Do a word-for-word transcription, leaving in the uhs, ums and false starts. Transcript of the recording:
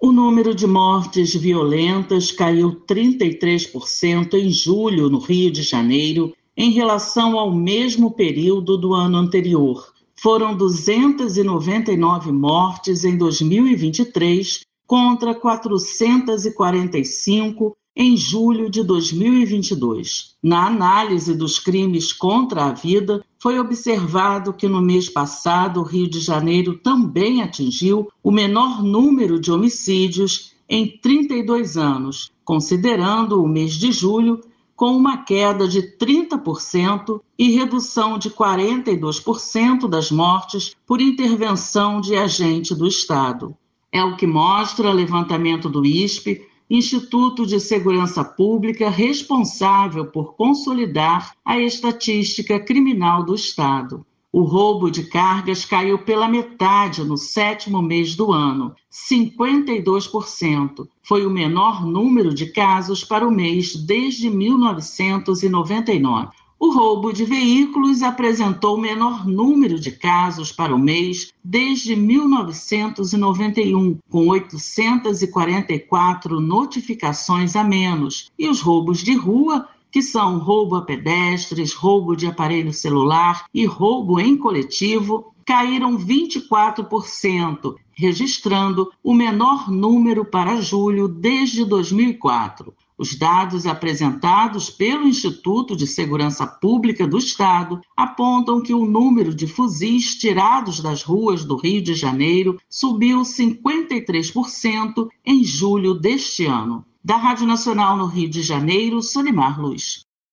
O número de mortes violentas caiu trinta e três por cento em julho no Rio de Janeiro, em relação ao mesmo período do ano anterior. Foram duzentas e noventa e nove mortes em dois mil e vinte e três, contra quatrocentas e quarenta e cinco em julho de dois mil e vinte e dois. Na análise dos crimes contra a vida, foi observado que no mês passado o Rio de Janeiro também atingiu o menor número de homicídios em trinta e dois anos, considerando o mês de julho, com uma queda de trinta por cento e redução de quarenta e dois por cento das mortes por intervenção de agente do Estado. É o que mostra o levantamento do I S P, Instituto de Segurança Pública, responsável por consolidar a estatística criminal do Estado. O roubo de cargas caiu pela metade no sétimo mês do ano, cinquenta e dois por cento. Foi o menor número de casos para o mês desde mil novecentos e noventa e nove. O roubo de veículos apresentou o menor número de casos para o mês desde mil novecentos e noventa e um, com oitocentas e quarenta e quatro notificações a menos. E os roubos de rua, que são roubo a pedestres, roubo de aparelho celular e roubo em coletivo, caíram vinte e quatro por cento, registrando o menor número para julho desde dois mil e quatro. Os dados apresentados pelo Instituto de Segurança Pública do Estado apontam que o número de fuzis tirados das ruas do Rio de Janeiro subiu cinquenta e três por cento em julho deste ano. Da Rádio Nacional no Rio de Janeiro, Solimar Luz.